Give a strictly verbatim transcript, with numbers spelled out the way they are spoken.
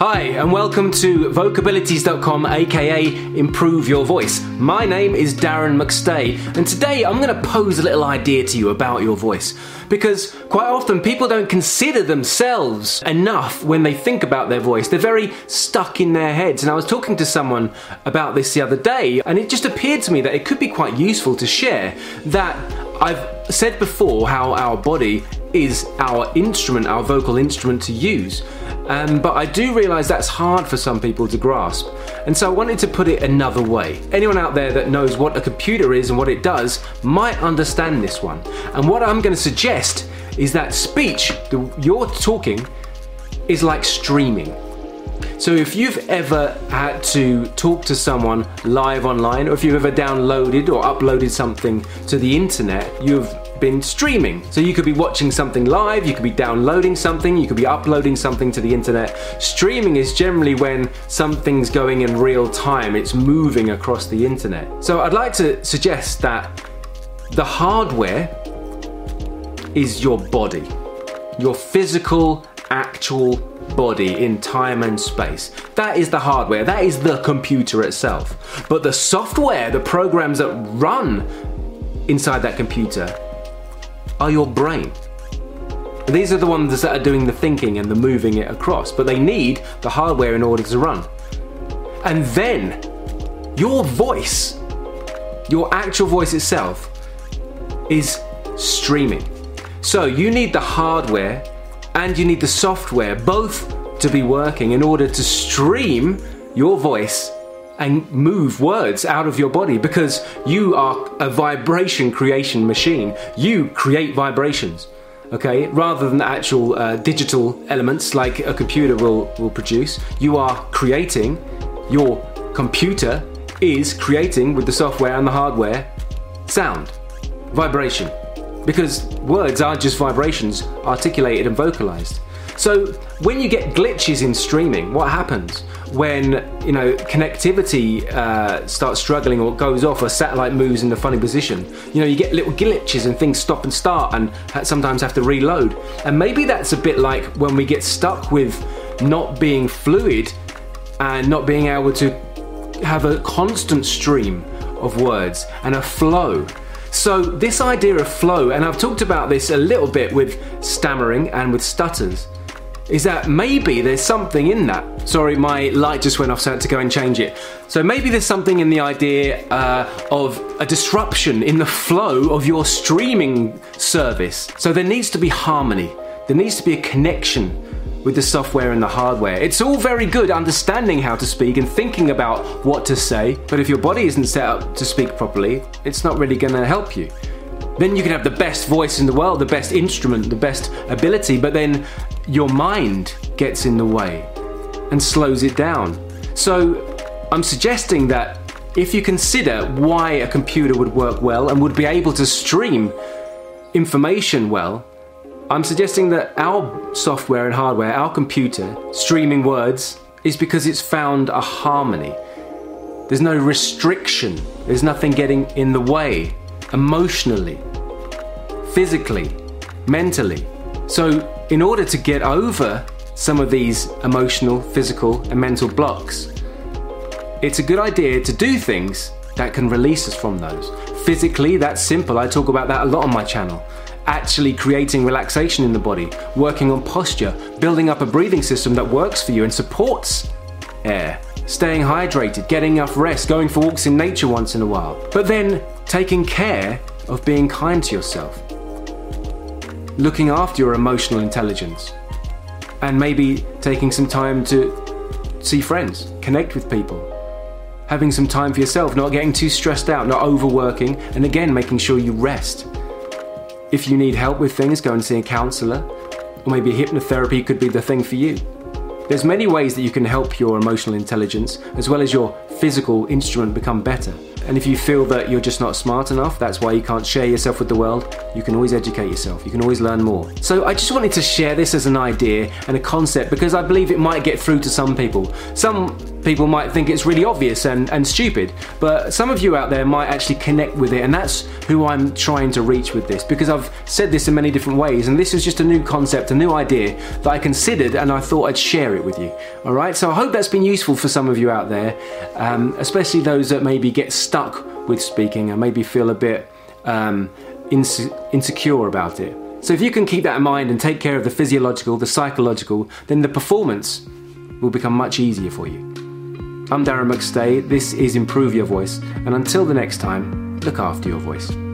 Hi, and welcome to vocabilities dot com, aka Improve Your Voice. My name is Darren McStay, and today I'm going to pose a little idea to you about your voice. Because quite often people don't consider themselves enough when they think about their voice. They're very stuck in their heads. And I was talking to someone about this the other day, and it just appeared to me that it could be quite useful to share that I've said before how our body is our instrument, our vocal instrument to use. Um, but I do realise that's hard for some people to grasp. And so I wanted to put it another way. Anyone out there that knows what a computer is and what it does might understand this one. And what I'm going to suggest is that speech, the, you're talking, is like streaming. So if you've ever had to talk to someone live online, or if you've ever downloaded or uploaded something to the internet, you've been streaming. So you could be watching something live, you could be downloading something, you could be uploading something to the internet. Streaming is generally when something's going in real time, it's moving across the internet. So I'd like to suggest that the hardware is your body, your physical, actual body in time and space. That is the hardware, that is the computer itself. But the software, the programs that run inside that computer are your brain. These are the ones that are doing the thinking and the moving it across, but they need the hardware in order to run. And then your voice, your actual voice itself, is streaming. So you need the hardware and you need the software both to be working in order to stream your voice and move words out of your body, because you are a vibration creation machine. You create vibrations, okay? Rather than the actual uh, digital elements like a computer will, will produce. You are creating, your computer is creating with the software and the hardware, sound, vibration. Because words are just vibrations articulated and vocalized. So when you get glitches in streaming, what happens? When, you know, connectivity uh, starts struggling or goes off, or satellite moves in a funny position, you know, you get little glitches and things stop and start and sometimes have to reload. And maybe that's a bit like when we get stuck with not being fluid and not being able to have a constant stream of words and a flow. So this idea of flow, and I've talked about this a little bit with stammering and with stutters, is that maybe there's something in that. Sorry, my light just went off, so I had to go and change it. So maybe there's something in the idea uh, of a disruption in the flow of your streaming service. So there needs to be harmony. There needs to be a connection with the software and the hardware. It's all very good understanding how to speak and thinking about what to say, but if your body isn't set up to speak properly, it's not really going to help you. Then you can have the best voice in the world, the best instrument, the best ability, but then your mind gets in the way and slows it down. So I'm suggesting that if you consider why a computer would work well and would be able to stream information well, I'm suggesting that our software and hardware, our computer, streaming words, is because it's found a harmony. There's no restriction. There's nothing getting in the way, emotionally, physically, mentally. So in order to get over some of these emotional, physical, and mental blocks, it's a good idea to do things that can release us from those. Physically, that's simple. I talk about that a lot on my channel. Actually creating relaxation in the body, working on posture, building up a breathing system that works for you and supports air, staying hydrated, getting enough rest, going for walks in nature once in a while. But then taking care of being kind to yourself, looking after your emotional intelligence, and maybe taking some time to see friends, connect with people, having some time for yourself, not getting too stressed out, not overworking, and again, making sure you rest. If you need help with things, go and see a counsellor, or maybe hypnotherapy could be the thing for you. There's many ways that you can help your emotional intelligence as well as your physical instrument become better. And if you feel that you're just not smart enough, that's why you can't share yourself with the world, you can always educate yourself, you can always learn more. So I just wanted to share this as an idea and a concept because I believe it might get through to some people. Some people might think it's really obvious and, and stupid, but some of you out there might actually connect with it, and that's who I'm trying to reach with this, because I've said this in many different ways, and this is just a new concept, a new idea that I considered, and I thought I'd share it with you. All right, so I hope that's been useful for some of you out there, um, especially those that maybe get stuck with speaking and maybe feel a bit um, inse- insecure about it. So if you can keep that in mind and take care of the physiological, the psychological, then the performance will become much easier for you. I'm Darren McStay, this is Improve Your Voice, and until the next time, look after your voice.